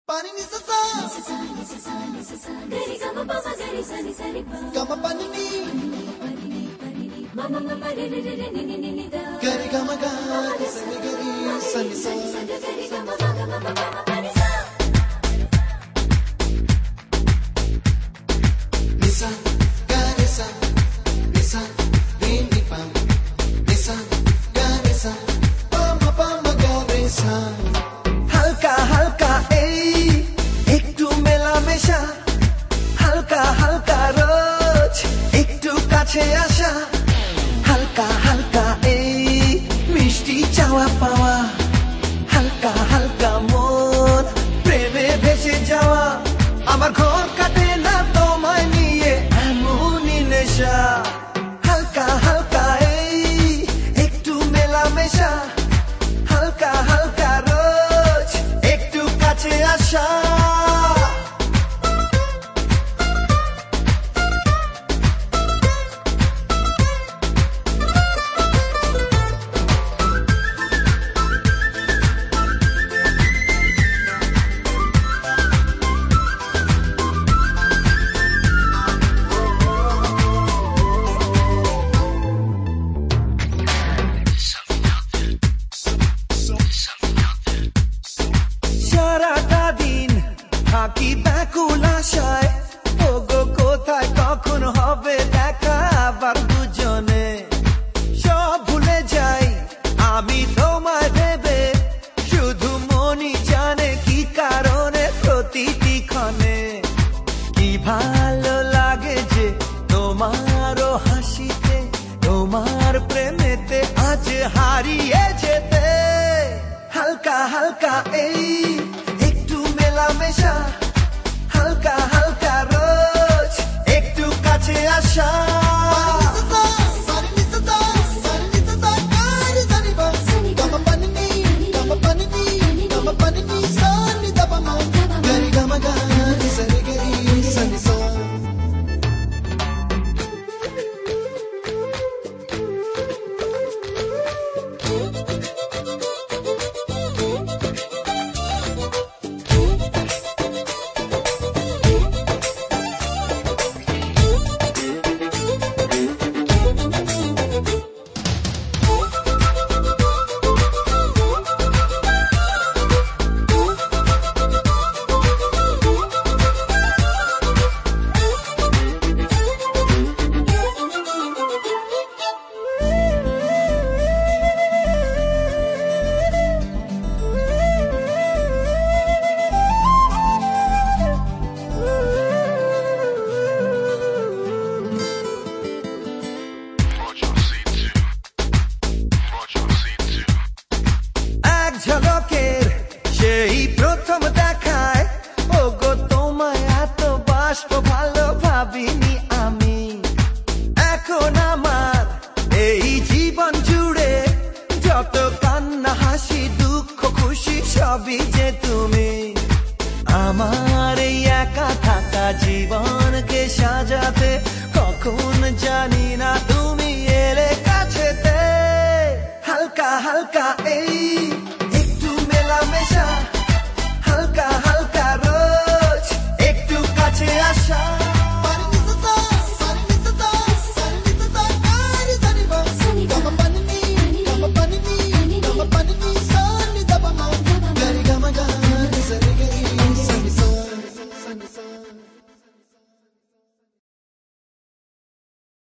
Pani ni sa sa, gari gama pama gari sani sani pa, gama pani ni, mama mama re re re re ni ni ni ni da, gari gama ga, sani gari sani sa. gari gama mama mama mama pani sa. Nisa, ga nisa, nisa, ni ni pa, nisa, ga nisa, pama pama ga nisa. হালকা হালকা এই একটু মেলামেশা, হালকা হালকা রোজ একটু কাছে আসা, হালকা হালকা এই মিষ্টি চাওয়া পাওয়া, হালকা হালকা মন প্রেমে ভেসে যাওয়া। আমার ঘর কাটে না তোমায় নিয়ে এমনই নেশা, হালকা হালকা এই একটু মেলামেশা, হালকা হালকা রোজ একটু কাছে আসা। সারাটা দিন থাকি ব্যাকুল আশায়, ওগো কোথায় কখন হবে দেখা আবার দুজনে। সব ভুলে যাই আমি তোমায় ভেবে, শুধু মনই জানে কি কারণে প্রতিটি ক্ষণে। কি ভালো লাগে যে তোমারও হাসিতে, তোমার প্রেমেতে আজ হারিয়ে যেতে। হালকা হালকা এই একটু মেলামেশা, হালকা হালকা রোজ একটু কাছে আসা। Pani ni sa sa, pani ni sa sa, gari sani pa, gama pani ni, gama pani ni, gama pani ni, sani da pa ma, gari gama ga, sani gari sani sa. এক ঝলকের সেই প্রথম দেখায়, ওগো তোমায় এত বাষ্প ভালো ভাবিনি আমি। এখন আমার এই জীবন জুড়ে যত কান্না হাসি দুঃখ খুশি সবই যে তুমি। আমার এই একা থাকা জীবনকে সাজাতে কখন জানি না তুমি